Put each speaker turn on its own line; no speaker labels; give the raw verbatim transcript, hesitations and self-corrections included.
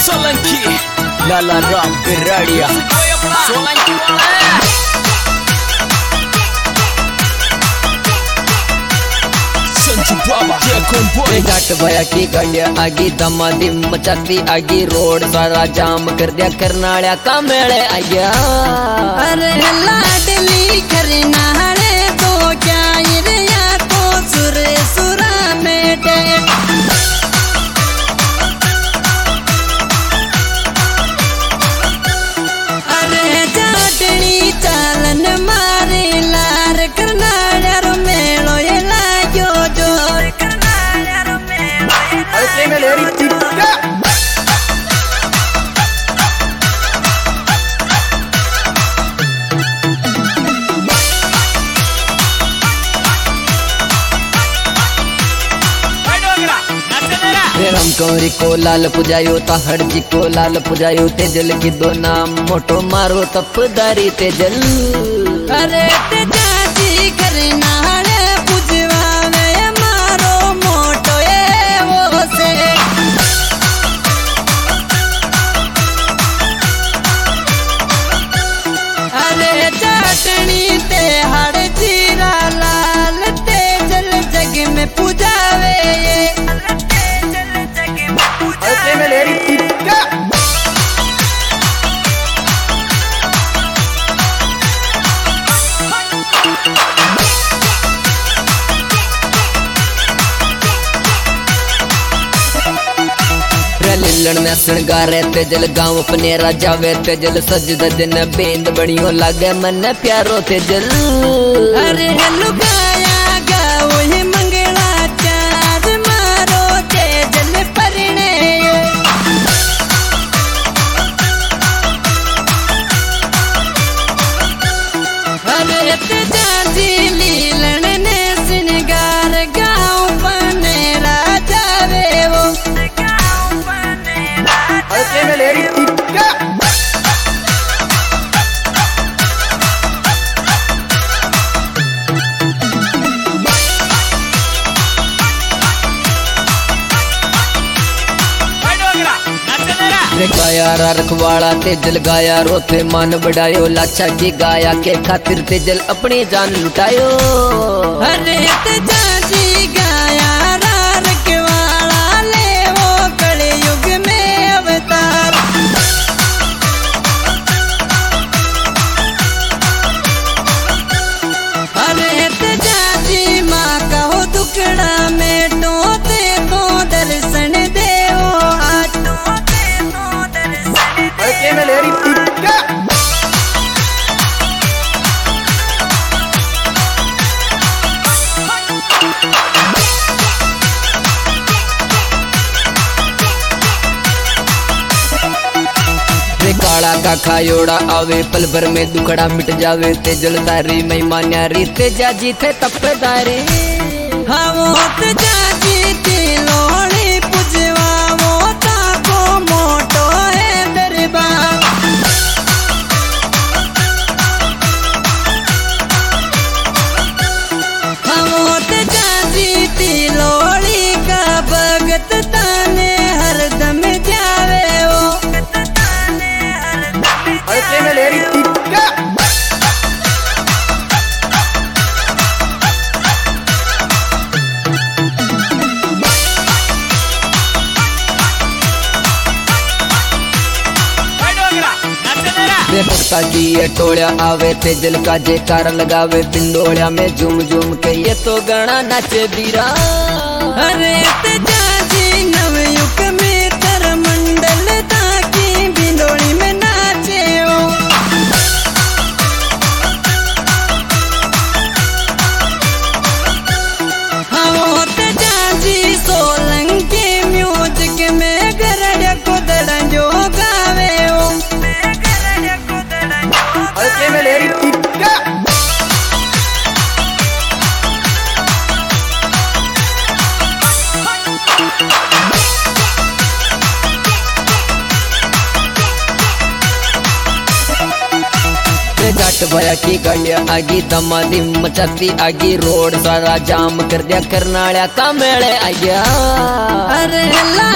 Solanki, Lala Ram Biradia, Solanki Sanju Baba, Jekon Boy.
घाट भया की गंड्या आगी दमादी मचाती आगी रोड सारा जाम कर दिया करनाळ्या का मेळे आया।
अरे लाडली करनाळे तो क्या इरिया तो सुरे सुरा मेटे। अरे जाटनी चालन मारे लार करनाळ्या रो मेळो ये लाग्यो जोर करनाळ्या रो मेळो ये
अरे मेरे यारी टिक्का
राम कौरी को लाल पुजायो ताहड़ जी को लाल पुजायो तेजल की दो नाम मोटो मारो तपदारी तेजल।
अरे तेजाजी करनाळे पुजवावे मारो मोटो ये वो से। अरे जाटनी ते हड़ जीरा लाल तेजल जग में पुजावे ये।
अरे मेरे यारी टिक्का
लिलन में श्रृंगारे तेजल गाँव अपने राजा वे तेजल सज दिन बेंद बड़ियों लागे मन प्यारो तेजल।
अरे लुगाया गाओ ही मंगला चार मारो तेजल परणे। अरे तेजाजी लीलन ने सिंगार गाँव बने राजा वे वो।
अरे मेरे यारी टिक्का
गाया रखवाड़ा तेजल गाया रोथे मान बढ़ायो लाचा की गाया के खातिर तेजल अपनी जान लुटायो।
अरे तेजाजी गाया रखवाड़ा ले वो कड़े युग में अवतार। अरे तेजाजी माँ कहो दुखड़ा में टोते तो दर्शन देवो आज।
अरे मेरे यारी टिक्का
काला का खायोड़ा आवे पल भर में दुखड़ा मिट जावे तेजल तारी महिमा न्यारी तेजाजी थे तपदारी।
हाँ वो तेजाजी थी लोड़ी पुजवा वो ताको मोटो है दरबार। हाँ वो तेजाजी थी लोड़ी का भगत ताने हरदम जावे वो।
अरे मेरे यारी टिक्का
भक्ता की ये टोलिया आवे तेजल का जयकार लगावे पिंडोलिया में झूम झूम के ये तो गणा नाचे बीरा।
अरे तेजाजी नवयुग में तर मंडल ताकी बिंदोड़ी में नाचे वो। हाँ वो तेजाजी सोलंकी म्यूजिक में गरड़ को दड़ंजो गावे वो।
अरे मेरे यारी टिक्का
घाट भया की गंड्या आगी दमादी मचाती आगी रोड सारा जाम कर दिया करनाळ्या का मेळे आया।
अरे